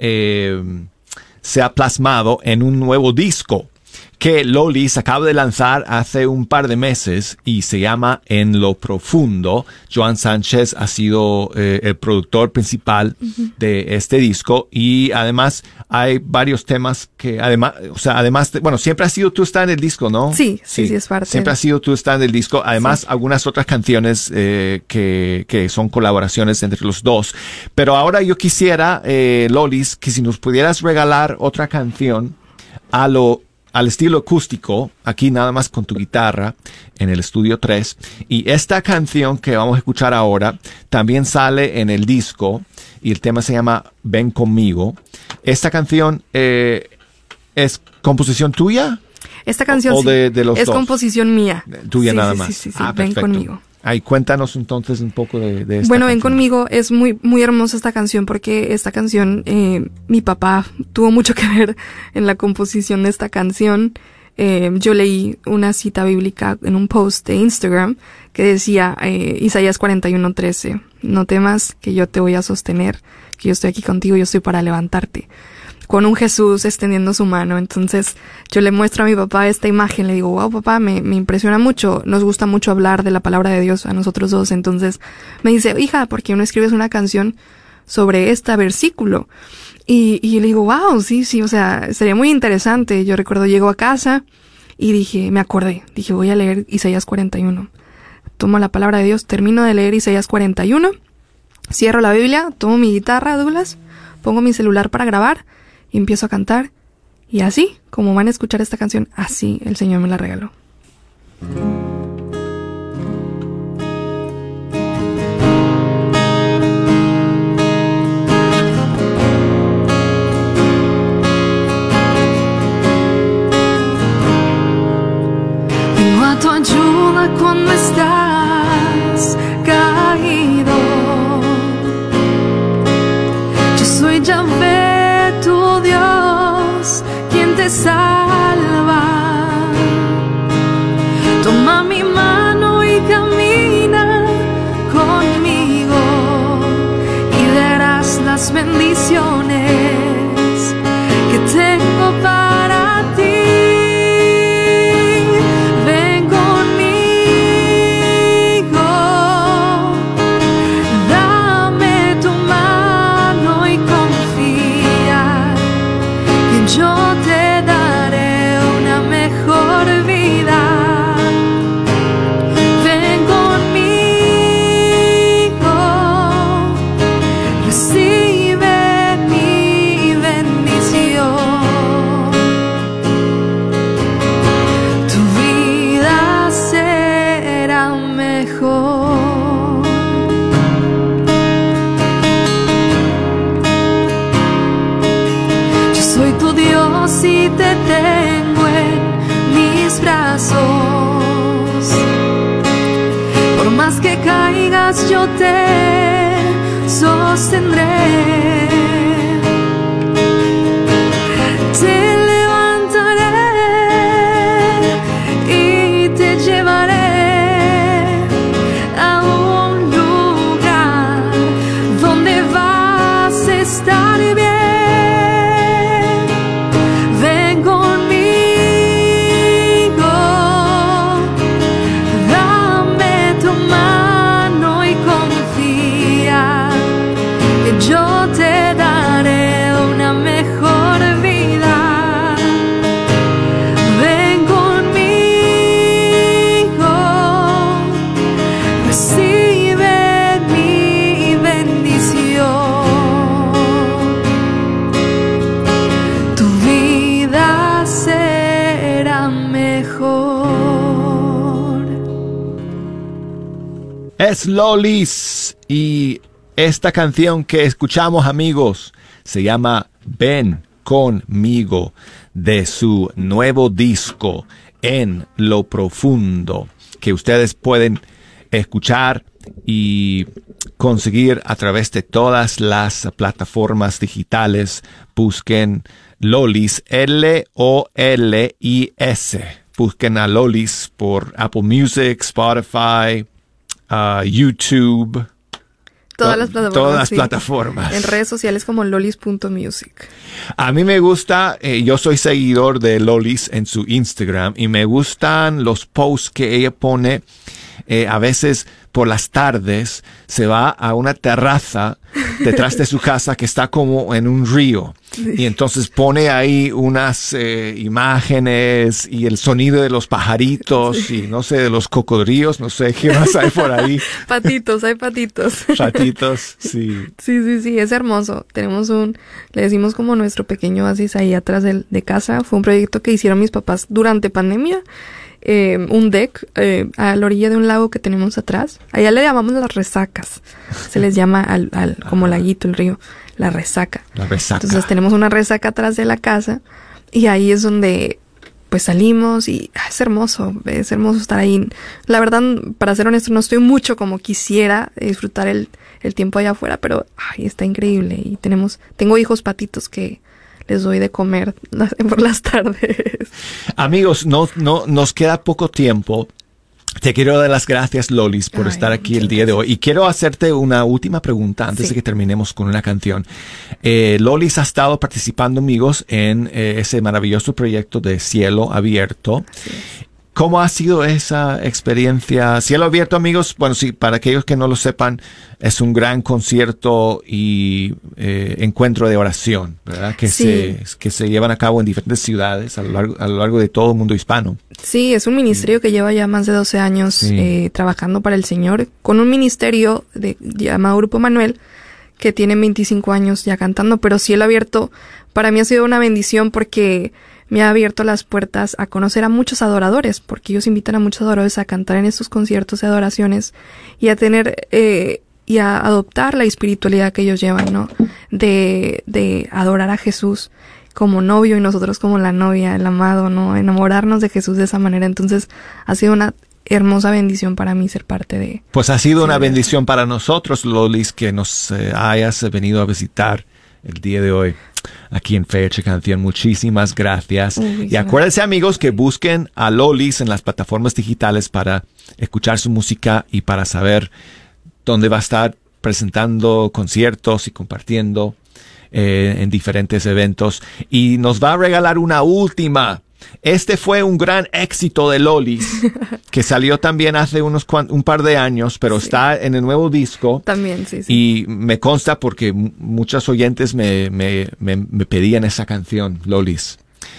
se ha plasmado en un nuevo disco que Lolis acaba de lanzar hace un par de meses y se llama En lo Profundo. Joan Sánchez ha sido el productor principal de este disco, y además hay varios temas que además siempre has sido tú está en el disco, ¿no? Sí, es parte. Siempre has sido tú está en el disco. Además, algunas otras canciones que son colaboraciones entre los dos. Pero ahora yo quisiera, Lolis, que si nos pudieras regalar otra canción al estilo acústico, aquí nada más con tu guitarra, en el estudio 3. Y esta canción que vamos a escuchar ahora también sale en el disco, y el tema se llama Ven Conmigo. ¿Esta canción es composición tuya? Esta canción de los es dos? Composición mía. Tuya nada más. Sí, Ven perfecto. Conmigo. Ay, cuéntanos entonces un poco de esta Bueno, canción. Ven Conmigo es muy, muy hermosa esta canción, porque esta canción, mi papá tuvo mucho que ver en la composición de esta canción. Yo leí una cita bíblica en un post de Instagram que decía, Isaías 41:13, no temas, que yo te voy a sostener, que yo estoy aquí contigo, yo estoy para levantarte. Con un Jesús extendiendo su mano. Entonces yo le muestro a mi papá esta imagen, le digo, wow, papá, me impresiona mucho, nos gusta mucho hablar de la palabra de Dios a nosotros dos. Entonces me dice, hija, ¿por qué no escribes una canción sobre este versículo? Y le digo, wow, sí, o sea, sería muy interesante. Yo recuerdo, llego a casa y me acordé, voy a leer Isaías 41. Tomo la palabra de Dios, termino de leer Isaías 41, cierro la Biblia, tomo mi guitarra, Douglas, pongo mi celular para grabar y empiezo a cantar. Y así, como van a escuchar esta canción, así el Señor me la regaló. Vengo a tu ayuda cuando estás caído. Yo soy Yahvé, tu Dios, quien te salva. Toma mi mano y camina conmigo, y verás las bendiciones que tengo para ti. Ven conmigo, dame tu mano y confía que yo te daré una mejor vida. Ven conmigo, recibe mi bendición. Tu vida será mejor. Yo soy tu Dios y te tengo en mis brazos. Por más más que caigas yo te sostendré. Te levantaré y te llevaré a un lugar donde vas a estar bien. Ven conmigo, dame tu mano y confía que yo te daré una mejor vida. Ven conmigo, recibe mi bendición. Tu vida será mejor. Es Lolis y esta canción que escuchamos, amigos, se llama Ven conmigo, de su nuevo disco En lo Profundo, que ustedes pueden escuchar y conseguir a través de todas las plataformas digitales. Busquen Lolis, L-O-L-I-S. Busquen a Lolis por Apple Music, Spotify, YouTube. Todas las plataformas. Todas las sí. plataformas. En redes sociales como lolis.music. A mí me gusta, yo soy seguidor de Lolis en su Instagram y me gustan los posts que ella pone. A veces por las tardes se va a una terraza detrás de su casa que está como en un río. Y entonces pone ahí unas imágenes y el sonido de los pajaritos y no sé, de los cocodrilos, no sé qué más hay por ahí. Patitos, hay patitos. Patitos, sí. Sí, es hermoso. Tenemos le decimos como nuestro pequeño oasis ahí atrás de casa. Fue un proyecto que hicieron mis papás durante pandemia. Un deck a la orilla de un lago que tenemos atrás. Allá le llamamos las resacas. Se les llama al como laguito, el río, la resaca. La resaca. Entonces tenemos una resaca atrás de la casa y ahí es donde pues salimos y es hermoso estar ahí. La verdad, para ser honesto, no estoy mucho como quisiera disfrutar el tiempo allá afuera, pero está increíble. Y tengo hijos patitos que les doy de comer por las tardes. Amigos, no nos queda poco tiempo. Te quiero dar las gracias, Lolis, por estar aquí el día de hoy. Y quiero hacerte una última pregunta antes de que terminemos con una canción. Lolis ha estado participando, amigos, en ese maravilloso proyecto de Cielo Abierto. Sí. ¿Cómo ha sido esa experiencia? Cielo Abierto, amigos, bueno, sí, para aquellos que no lo sepan, es un gran concierto y encuentro de oración, ¿verdad? Que se llevan a cabo en diferentes ciudades a lo largo de todo el mundo hispano. Sí, es un ministerio que lleva ya más de 12 años trabajando para el Señor, con un ministerio llamado Grupo Manuel, que tiene 25 años ya cantando, pero Cielo Abierto para mí ha sido una bendición porque me ha abierto las puertas a conocer a muchos adoradores, porque ellos invitan a muchos adoradores a cantar en estos conciertos de adoraciones y a tener y a adoptar la espiritualidad que ellos llevan, ¿no? De adorar a Jesús como novio y nosotros como la novia, el amado, ¿no? Enamorarnos de Jesús de esa manera. Entonces ha sido una hermosa bendición para mí ser parte de... Pues ha sido una bendición para nosotros, Lolis, que nos hayas venido a visitar el día de hoy aquí en Fecha Canción. Muchísimas gracias. Y acuérdense, amigos, que busquen a Lolis en las plataformas digitales para escuchar su música y para saber dónde va a estar presentando conciertos y compartiendo en diferentes eventos. Y nos va a regalar una última. Este fue un gran éxito de Lolis, que salió también hace un par de años, pero está en el nuevo disco. También, sí. Y me consta porque muchos oyentes me pedían esa canción, Lolis.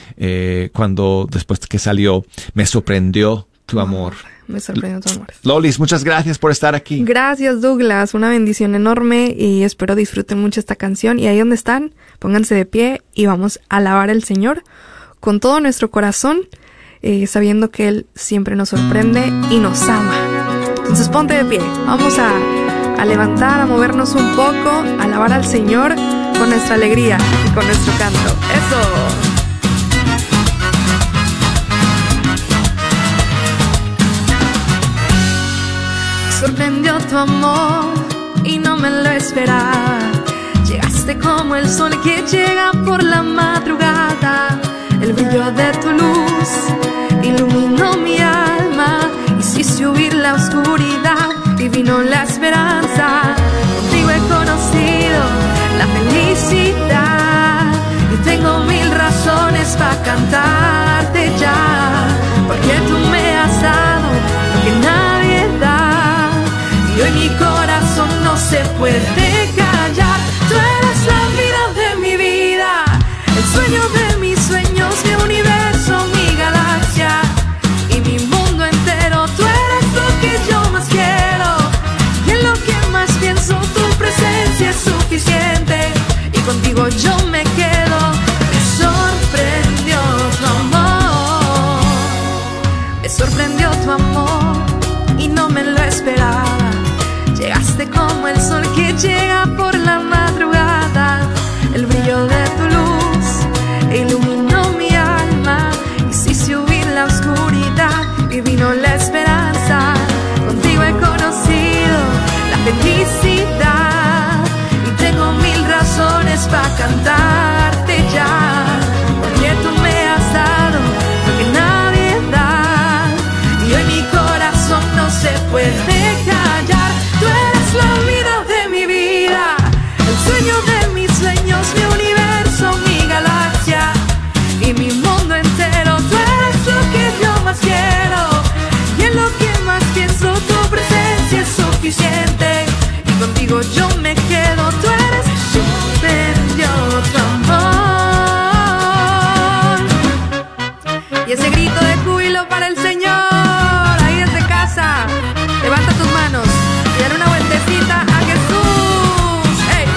Después que salió, me sorprendió tu amor. Me sorprendió tu amor. Lolis, muchas gracias por estar aquí. Gracias, Douglas. Una bendición enorme y espero disfruten mucho esta canción. Y ahí donde están, pónganse de pie y vamos a alabar al Señor con todo nuestro corazón, sabiendo que Él siempre nos sorprende y nos ama. Entonces ponte de pie, vamos a levantar, a movernos un poco, a alabar al Señor con nuestra alegría y con nuestro canto. ¡Eso! sorprendió tu amor y no me lo esperaba. Llegaste como el sol que llega por la madrugada. El brillo de tu luz iluminó mi alma. Hiciste huir la oscuridad y vino la esperanza. Contigo he conocido la felicidad y tengo mil razones para cantarte ya, porque tú me has dado lo que nadie da y hoy mi corazón no se puede callar. Tú eres la vida de mi vida, el sueño de mis sueños, mi universo, mi galaxia y mi mundo entero. Tú eres lo que yo más quiero y en lo que más pienso tu presencia es suficiente y contigo yo me quedo. Me sorprendió tu amor, me sorprendió tu amor y no me lo esperaba. Llegaste como el sol que llega por la madrugada. El brillo de tu luz iluminó mi alma. Hiciste huir la oscuridad y vino la esperanza. Contigo he conocido la felicidad y tengo mil razones para cantarte ya, porque tú me has dado lo que nadie da y hoy mi corazón no se puede callar. Tú eres la vida de mi vida, el sueño de mis sueños, mi universo, mi galaxia y mi mundo entero. Tú eres lo que yo más quiero y en lo que más pienso tu presencia es suficiente y contigo yo me quedo. Tú eres sorprendió tu amor. Y ese grito de júbilo para el Señor ahí desde casa. Levanta tus manos y dale una vueltecita a Jesús. ¡Hey!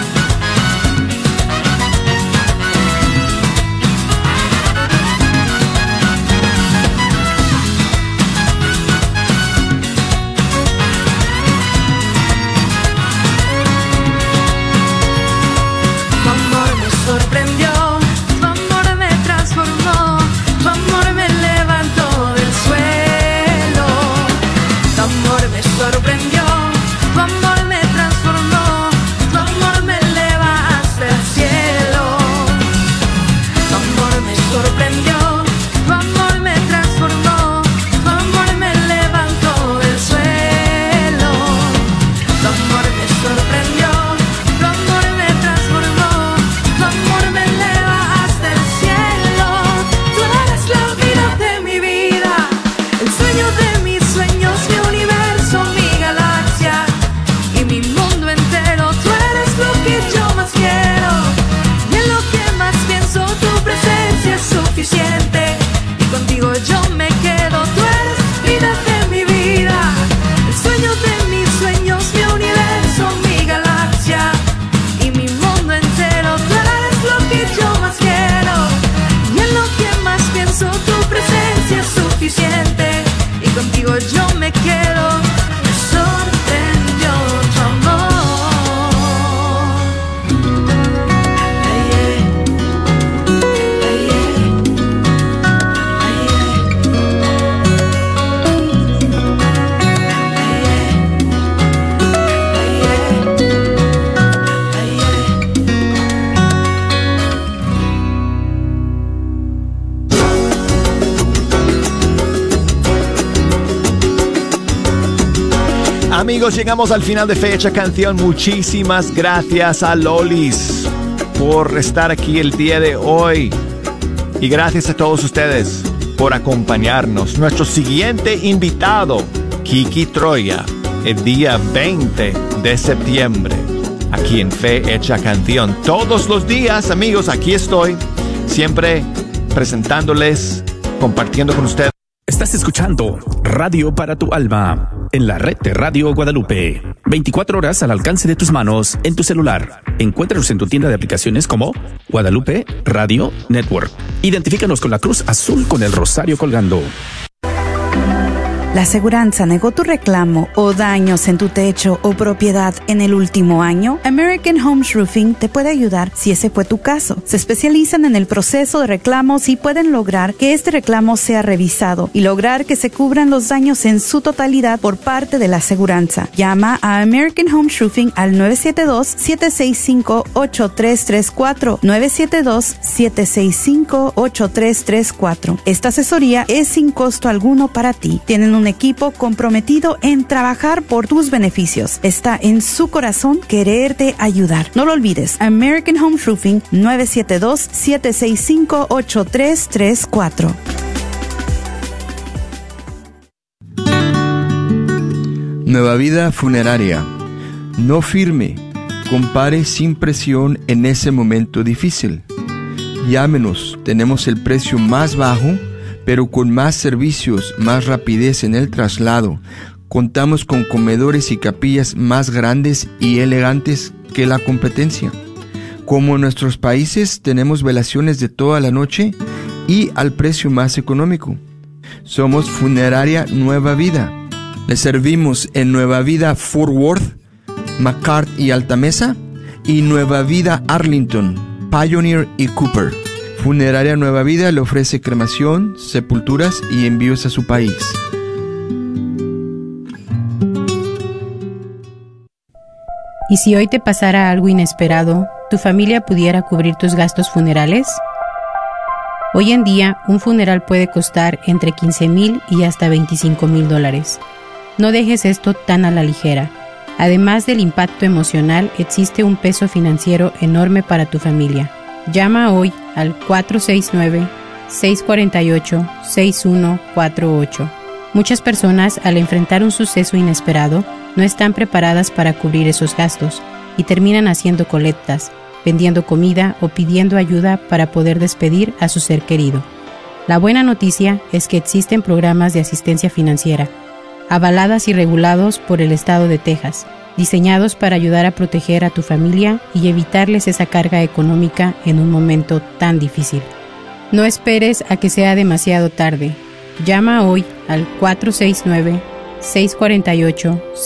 Tu amor me sorprendió, tu amor me transformó, tu amor me levantó del suelo. Tu amor me sorprendió, tu amor me transformó, tu amor me eleva hasta el cielo. Tu amor me sorprendió, tu amor me transformó, tu amor me levantó del suelo. Tu amor me sorprendió, tu amor me transformó, tu amor me eleva hasta el cielo. Tú eres la vida de mi vida, el sueño de mis sueños, mi universo, mi galaxia y mi mundo entero. Tú eres lo que yo más quiero y en lo que más pienso tu presencia es suficiente y contigo yo me quedo. Tú eres vida de mi vida, el sueño de mis sueños, mi universo, mi galaxia y mi mundo entero. Tú eres lo que yo más quiero y en lo que más pienso tu presencia es suficiente y contigo yo me quedo. Me sorprendió tu amor. Ay, ay, Amigos, llegamos al final de Fecha Canción. Muchísimas gracias a Lolis por estar aquí el día de hoy. Y gracias a todos ustedes por acompañarnos. Nuestro siguiente invitado, Kiki Troya, el día 20 de septiembre, aquí en Fecha Canción. Todos los días, amigos, aquí estoy, siempre presentándoles, compartiendo con ustedes. Estás escuchando Radio para tu Alma en la red de Radio Guadalupe. 24 horas al alcance de tus manos en tu celular. Encuéntranos en tu tienda de aplicaciones como Guadalupe Radio Network. Identifícanos con la cruz azul con el rosario colgando. ¿La aseguranza negó tu reclamo o daños en tu techo o propiedad en el último año? American Homes Roofing te puede ayudar si ese fue tu caso. Se especializan en el proceso de reclamos y pueden lograr que este reclamo sea revisado y lograr que se cubran los daños en su totalidad por parte de la aseguranza. Llama a American Homes Roofing al 972-765-8334. 972-765-8334. Esta asesoría es sin costo alguno para ti. Tienen un equipo comprometido en trabajar por tus beneficios. Está en su corazón quererte ayudar. No lo olvides. American Home Roofing 972-765-8334. Nueva Vida Funeraria. No firme. Compare sin presión en ese momento difícil. Llámenos. Tenemos el precio más bajo, pero con más servicios, más rapidez en el traslado. Contamos con comedores y capillas más grandes y elegantes que la competencia. Como en nuestros países, tenemos velaciones de toda la noche y al precio más económico. Somos Funeraria Nueva Vida. Les servimos en Nueva Vida Fort Worth, McCart y Altamesa, y Nueva Vida Arlington, Pioneer y Cooper. Funeraria Nueva Vida le ofrece cremación, sepulturas y envíos a su país. ¿Y si hoy te pasara algo inesperado, tu familia pudiera cubrir tus gastos funerales? Hoy en día, un funeral puede costar entre $15,000 y hasta $25,000. No dejes esto tan a la ligera. Además del impacto emocional, existe un peso financiero enorme para tu familia. Llama hoy al 469-648-6148. Muchas personas, al enfrentar un suceso inesperado, no están preparadas para cubrir esos gastos y terminan haciendo colectas, vendiendo comida o pidiendo ayuda para poder despedir a su ser querido. La buena noticia es que existen programas de asistencia financiera, avaladas y regulados por el estado de Texas, diseñados para ayudar a proteger a tu familia y evitarles esa carga económica en un momento tan difícil. No esperes a que sea demasiado tarde. Llama hoy al 469-648-6148.